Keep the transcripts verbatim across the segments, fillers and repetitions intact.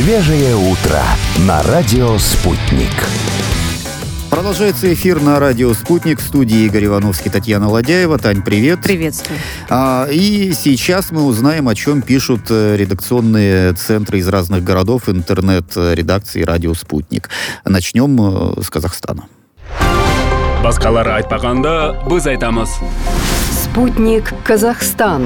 Свежее утро на радио «Спутник». Продолжается эфир на радио «Спутник». В студии Игорь Ивановский, Татьяна Ладяева. Тань, привет. Приветствую. А, и сейчас мы узнаем, о чем пишут редакционные центры из разных городов интернет-редакции радио «Спутник». Начнем с Казахстана. Басқалар айтпағанда біз айтамыз. Спутник Казахстан.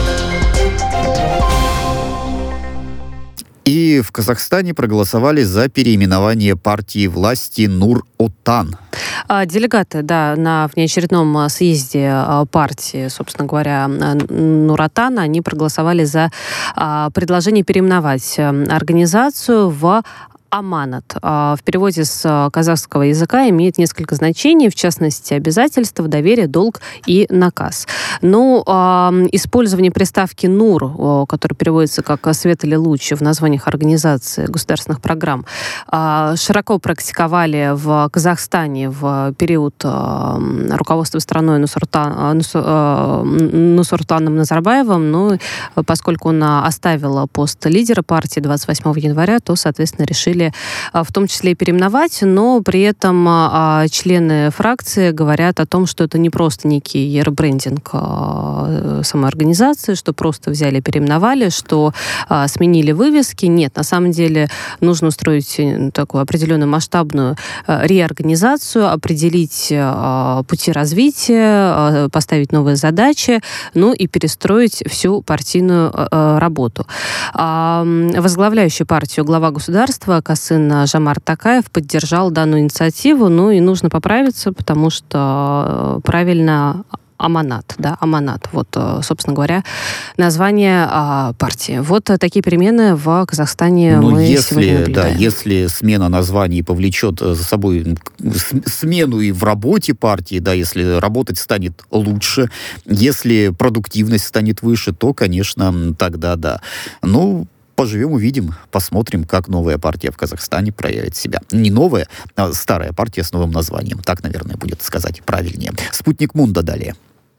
И в Казахстане проголосовали за переименование партии власти Нур-Отан. Делегаты, да, на внеочередном съезде партии, собственно говоря, Нур-Отан, они проголосовали за предложение переименовать организацию в Аманат. В переводе с казахского языка имеет несколько значений, в частности, обязательства, доверие, долг и наказ. Но использование приставки «Нур», который переводится как «свет» или «луч» в названиях организаций государственных программ, широко практиковали в Казахстане в период руководства страной Нусуртан, Нусуртаном Назарбаевым. Ну, поскольку он оставил пост лидера партии двадцать восьмого января, то, соответственно, решили в том числе и переименовать, но при этом а, члены фракции говорят о том, что это не просто некий ребрендинг а, самой организации, что просто взяли и переименовали, что а, сменили вывески. Нет, на самом деле нужно устроить такую определенную масштабную а, реорганизацию, определить а, пути развития, а, поставить новые задачи, ну и перестроить всю партийную а, работу. А, возглавляющий партию глава государства Касым Жомарт Токаев поддержал данную инициативу, ну и нужно поправиться, потому что правильно Аманат, да, Аманат, вот, собственно говоря, название а, партии. Вот такие перемены в Казахстане Но мы если, сегодня наблюдаем. Да, если смена названий повлечет за собой смену и в работе партии, да, если работать станет лучше, если продуктивность станет выше, то, конечно, тогда да. Ну, поживем, увидим, посмотрим, как новая партия в Казахстане проявит себя. Не новая, а старая партия с новым названием. Так, наверное, будет сказать правильнее. Спутник Мундо далее.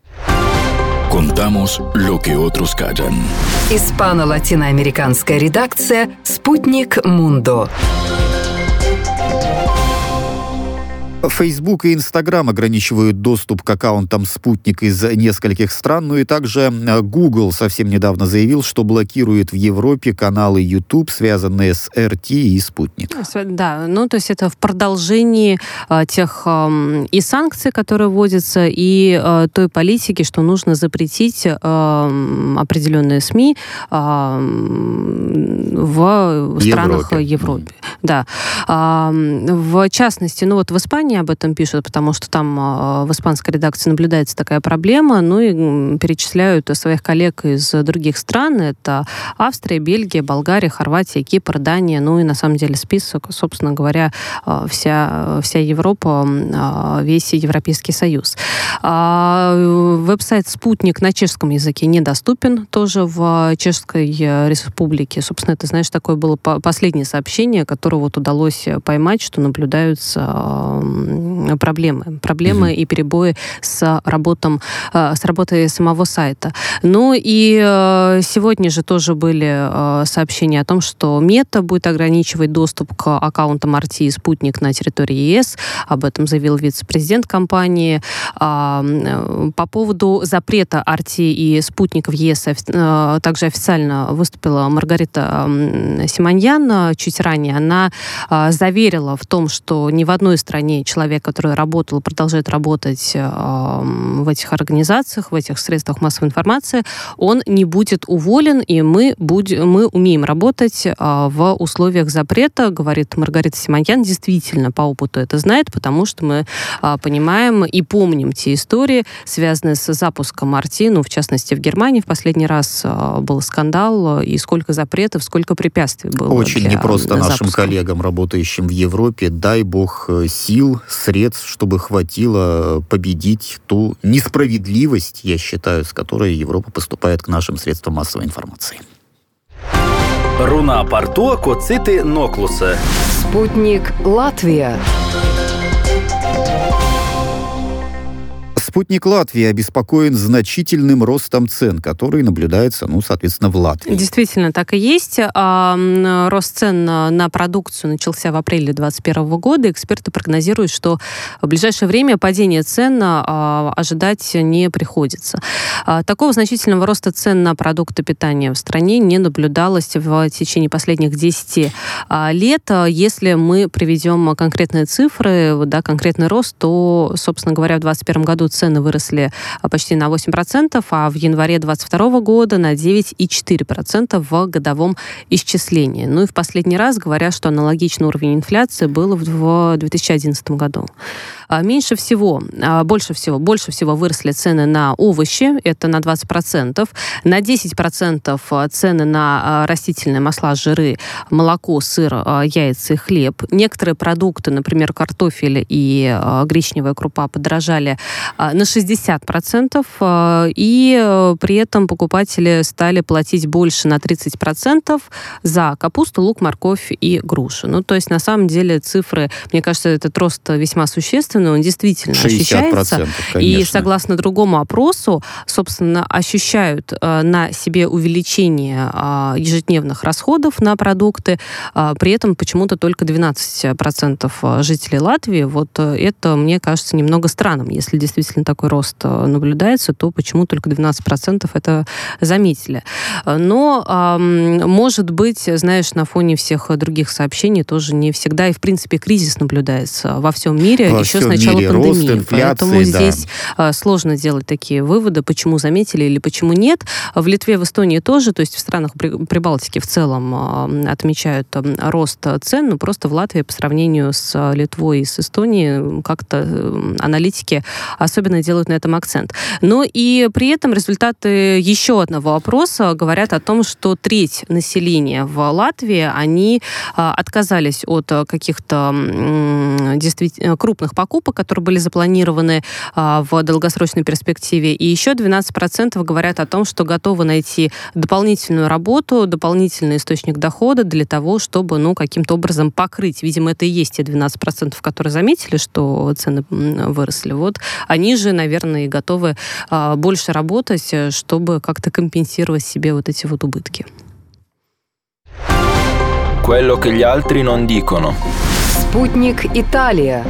Contamos lo que otros callan. Испано-латиноамериканская редакция «Спутник Мундо». Facebook и Instagram ограничивают доступ к аккаунтам «Спутник» из нескольких стран, ну и также Google совсем недавно заявил, что блокирует в Европе каналы YouTube, связанные с эр ти и «Спутник». Да, ну то есть это в продолжении а, тех а, и санкций, которые вводятся, и а, той политики, что нужно запретить а, определенные СМИ а, в странах Европе. Европы. Да. А, в частности, ну вот в Испании об этом пишут, потому что там а, в испанской редакции наблюдается такая проблема, ну и перечисляют своих коллег из других стран. Это Австрия, Бельгия, Болгария, Хорватия, Кипр, Дания, ну и на самом деле список, собственно говоря, вся, вся Европа, весь Европейский Союз. А, веб-сайт «Спутник» на чешском языке недоступен тоже в Чешской Республике. Собственно, это, знаешь, такое было последнее сообщение, которое вот удалось поймать, что наблюдаются проблемы. Проблемы mm-hmm. и перебои с, работом, с работой самого сайта. Ну и сегодня же тоже были сообщения о том, что Мета будет ограничивать доступ к аккаунтам эр ти и «Спутник» на территории ЕС. Об этом заявил вице-президент компании. По поводу запрета эр ти и «Спутник» в ЕС также официально выступила Маргарита Симоньян чуть ранее. Она заверила в том, что ни в одной стране человек, который работал, продолжает работать э, в этих организациях, в этих средствах массовой информации, он не будет уволен, и мы, будем, мы умеем работать э, в условиях запрета, говорит Маргарита Симоньян. Действительно, по опыту это знает, потому что мы э, понимаем и помним те истории, связанные с запуском эр ти, ну, в частности, в Германии в последний раз э, был скандал, и сколько запретов, сколько препятствий было. Очень для, непросто для нашим запуска. коллегам, работающим в Европе, дай бог сил, средств, чтобы хватило победить ту несправедливость, я считаю, с которой Европа поступает к нашим средствам массовой информации. Руна Портуа Коцити Ноклуса. Спутник Латвия. «Спутник Латвии» обеспокоен значительным ростом цен, который наблюдается, ну, соответственно, в Латвии. Действительно, так и есть. Рост цен на продукцию начался в апреле двадцать первого года. Эксперты прогнозируют, что в ближайшее время падение цен ожидать не приходится. Такого значительного роста цен на продукты питания в стране не наблюдалось в течение последних десяти лет. Если мы приведем конкретные цифры, да, конкретный рост, то, собственно говоря, в двадцать первом году цены выросли почти на восемь процентов, а в январе двадцать второго года на девять целых четыре десятых процента в годовом исчислении. Ну и в последний раз говорят, что аналогичный уровень инфляции был в две тысячи одиннадцатом году. Меньше всего, больше всего, больше всего выросли цены на овощи, это на двадцать процентов, на десять процентов цены на растительные масла, жиры, молоко, сыр, яйца и хлеб. Некоторые продукты, например, картофель и гречневая крупа, подорожали на шестьдесят процентов, и при этом покупатели стали платить больше на тридцать процентов за капусту, лук, морковь и груши. Ну, то есть, на самом деле, цифры, мне кажется, этот рост весьма существенный, он действительно ощущается. И согласно другому опросу, собственно, ощущают э, на себе увеличение э, ежедневных расходов на продукты. Э, при этом почему-то только двенадцать процентов жителей Латвии. Вот э, это, мне кажется, немного странным. Если действительно такой рост э, наблюдается, то почему только двенадцать процентов это заметили. Но, э, может быть, знаешь, на фоне всех других сообщений тоже не всегда и, в принципе, кризис наблюдается во всем мире. Во еще всем с начала мире пандемии. рост, инфляции, Поэтому да. здесь сложно делать такие выводы, почему заметили или почему нет. В Литве, в Эстонии тоже, то есть в странах Прибалтики в целом отмечают рост цен, но просто в Латвии по сравнению с Литвой и с Эстонией как-то аналитики особенно делают на этом акцент. Но и при этом результаты еще одного опроса говорят о том, что треть населения в Латвии, они отказались от каких-то действительно крупных покупок, которые были запланированы а, в долгосрочной перспективе. И еще двенадцать процентов говорят о том, что готовы найти дополнительную работу, дополнительный источник дохода для того, чтобы, ну, каким-то образом покрыть. Видимо, это и есть те двенадцать процентов, которые заметили, что цены выросли. Вот они же, наверное, и готовы а, больше работать, чтобы как-то компенсировать себе вот эти вот убытки. Quello che gli altri non dicono. Спутник Италия.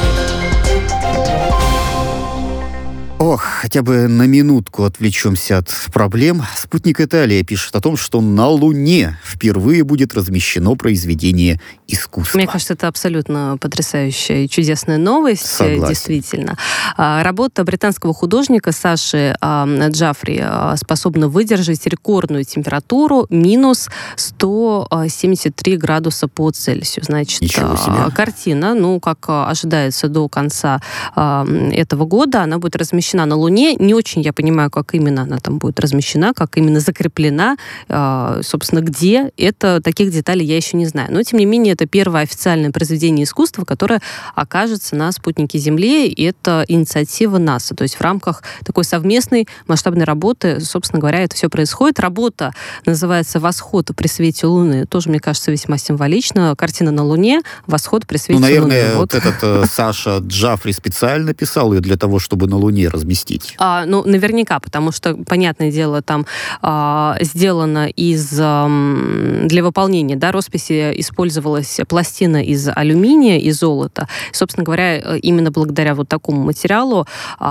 Ох, хотя бы на минутку отвлечемся от проблем. «Спутник Италия» пишет о том, что на Луне впервые будет размещено произведение искусства. Мне кажется, это абсолютно потрясающая и чудесная новость. Согласен. Действительно. Работа британского художника Саши Джафри способна выдержать рекордную температуру минус сто семьдесят три градуса по Цельсию. Значит, Ничего себе. Картина, ну, как ожидается до конца этого года, она будет размещена на Луне. Не очень я понимаю, как именно она там будет размещена, как именно закреплена, собственно, где. Это, таких деталей я еще не знаю. Но, тем не менее, это первое официальное произведение искусства, которое окажется на спутнике Земли. И это инициатива НАСА. То есть в рамках такой совместной масштабной работы, собственно говоря, это все происходит. Работа называется «Восход при свете Луны». Тоже, мне кажется, весьма символично. Картина на Луне, восход при свете ну, наверное, Луны. вот, вот этот э, Саша Джафри специально писал ее для того, чтобы на Луне разместить. А, ну, наверняка, потому что, понятное дело, там а, сделано из... А, для выполнения, да, росписи использовалась пластина из алюминия и золота. Собственно говоря, именно благодаря вот такому материалу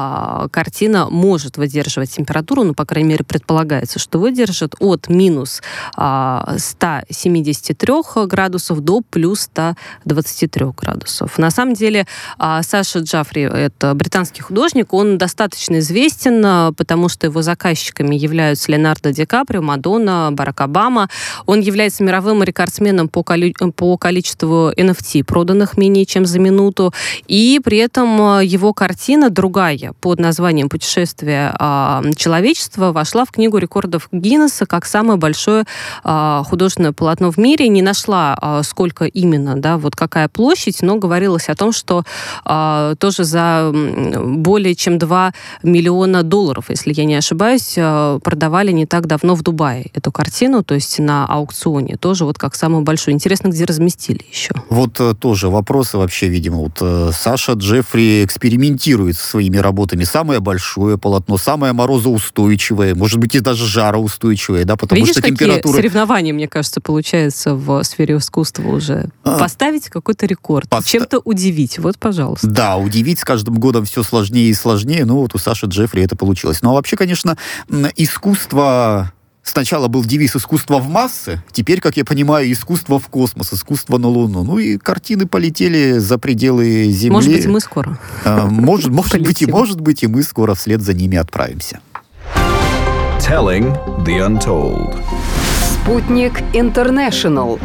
а, картина может выдерживать температуру, ну, по крайней мере, предполагается, что выдержит от минус а, ста семидесяти трёх градусов до плюс ста двадцати трёх градусов. На самом деле, а, Саша Джафри, это британский художник, он достаточно известен, потому что его заказчиками являются Леонардо Ди Каприо, Мадонна, Барак Обама. Он является мировым рекордсменом по, коли... по количеству эн эф ти, проданных менее чем за минуту. И при этом его картина, другая, под названием «Путешествие э, человечества», вошла в Книгу рекордов Гиннесса как самое большое э, художественное полотно в мире. Не нашла, э, сколько именно, да, вот какая площадь, но говорилось о том, что э, тоже за более чем два два миллиона долларов, если я не ошибаюсь, продавали не так давно в Дубае эту картину, то есть на аукционе, тоже вот как самую большую. Интересно, где разместили еще? Вот тоже вопросы вообще, видимо, вот Саша Джеффри экспериментирует со своими работами. Самое большое полотно, самое морозоустойчивое, может быть, и даже жароустойчивое, да, потому Видишь, что какие температура... соревнования, мне кажется, получается в сфере искусства уже? А. Поставить какой-то рекорд, Пост... чем-то удивить, вот, пожалуйста. Да, удивить с каждым годом все сложнее и сложнее, но вот у Саши Джеффри это получилось. Ну, а вообще, конечно, искусство... Сначала был девиз «Искусство в массы», теперь, как я понимаю, «Искусство в космос», «Искусство на Луну». Ну и картины полетели за пределы Земли. Может быть, мы скоро. А, может, может быть, и может быть, и мы скоро вслед за ними отправимся. Telling the Untold. Спутник Интернешнл.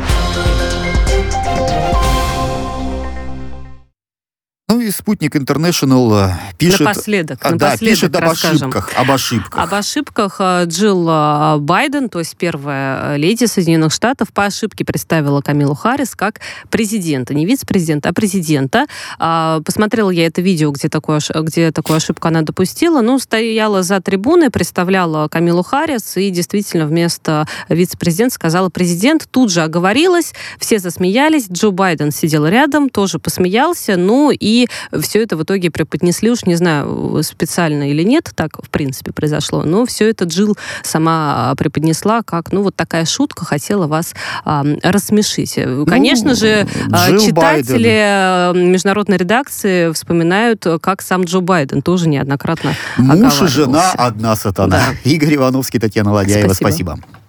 Ну и «Спутник Интернешнл» пишет... Напоследок, а, напоследок да, пишет об расскажем. ошибках, об ошибках. Об ошибках Джилл Байден, то есть первая леди Соединенных Штатов, по ошибке представила Камилу Харрис как президента. Не вице-президента, а президента. Посмотрела я это видео, где такую, где такую ошибку она допустила. Ну, стояла за трибуной, представляла Камилу Харрис, и действительно вместо вице-президента сказала президент. Тут же оговорилась, все засмеялись. Джо Байден сидел рядом, тоже посмеялся. Ну и все это в итоге преподнесли, уж не знаю, специально или нет, так в принципе произошло, но все это Джилл сама преподнесла как, ну, вот такая шутка, хотела вас а, рассмешить. Конечно ну, же, Джилл читатели Байден. Международной редакции вспоминают, как сам Джо Байден тоже неоднократно Муж и жена одна сатана. Да. Игорь Ивановский, Татьяна Ладяева, спасибо. спасибо.